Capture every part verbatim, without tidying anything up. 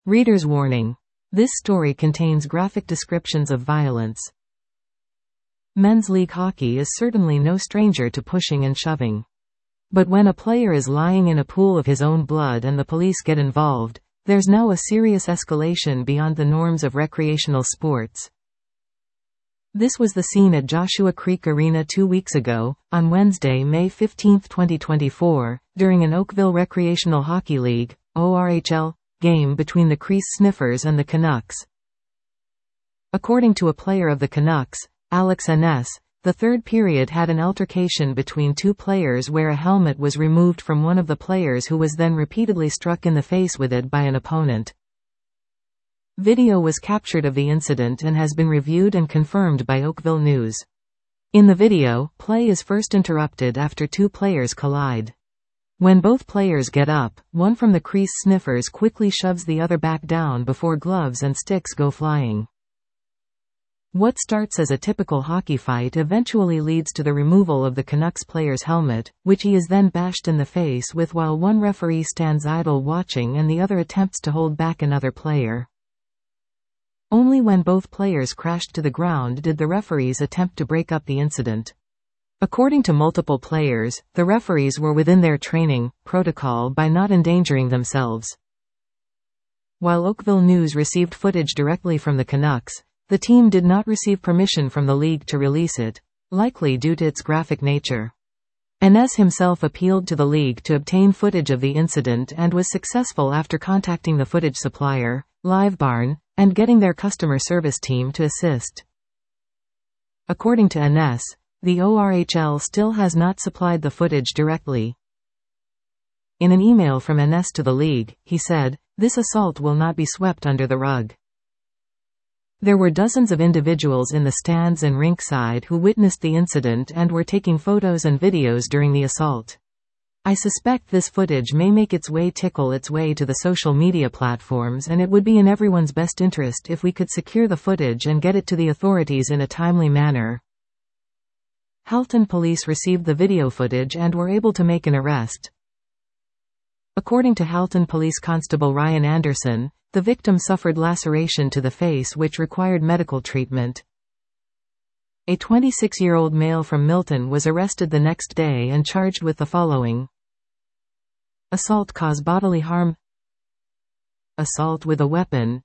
Reader's warning. This story contains graphic descriptions of violence. Men's league hockey is certainly no stranger to pushing and shoving. But when a player is lying in a pool of his own blood and the police get involved, there's now a serious escalation beyond the norms of recreational sports. This was the scene at Joshua Creek Arena two weeks ago, on Wednesday, May fifteenth, twenty twenty-four, during an Oakville Recreational Hockey League (O R H L) game between the Crease Sniffers and the Canucks. According to a player of the Canucks, Alex Aness, the third period had an altercation between two players where a helmet was removed from one of the players, who was then repeatedly struck in the face with it by an opponent. Video was captured of the incident and has been reviewed and confirmed by Oakville News. In the video, play is first interrupted after two players collide. When both players get up, one from the Crease Sniffers quickly shoves the other back down before gloves and sticks go flying. What starts as a typical hockey fight eventually leads to the removal of the Canucks player's helmet, which he is then bashed in the face with while one referee stands idle watching and the other attempts to hold back another player. Only when both players crashed to the ground did the referees attempt to break up the incident. According to multiple players, the referees were within their training protocol by not endangering themselves. While Oakville News received footage directly from the Canucks, the team did not receive permission from the league to release it, likely due to its graphic nature. Aness himself appealed to the league to obtain footage of the incident and was successful after contacting the footage supplier, LiveBarn, and getting their customer service team to assist. According to Aness, the O R H L still has not supplied the footage directly. In an email from Aness to the league, he said, "This assault will not be swept under the rug." There were dozens of individuals in the stands and rinkside who witnessed the incident and were taking photos and videos during the assault. I suspect this footage may make its way tickle its way to the social media platforms, and it would be in everyone's best interest if we could secure the footage and get it to the authorities in a timely manner. Halton police received the video footage and were able to make an arrest. According to Halton Police Constable Ryan Anderson, the victim suffered laceration to the face which required medical treatment. A twenty-six-year-old male from Milton was arrested the next day and charged with the following: assault cause bodily harm, assault with a weapon.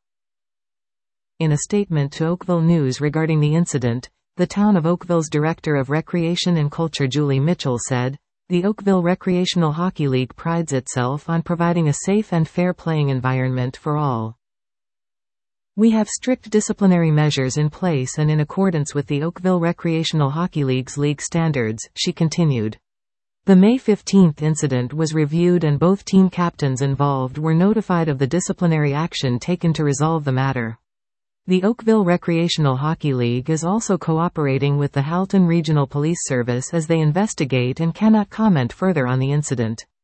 In a statement to Oakville News regarding the incident, the town of Oakville's Director of Recreation and Culture Julie Mitchell said, "The Oakville Recreational Hockey League prides itself on providing a safe and fair playing environment for all. We have strict disciplinary measures in place and in accordance with the Oakville Recreational Hockey League's league standards," she continued. The May fifteenth incident was reviewed and both team captains involved were notified of the disciplinary action taken to resolve the matter. The Oakville Recreational Hockey League is also cooperating with the Halton Regional Police Service as they investigate and cannot comment further on the incident.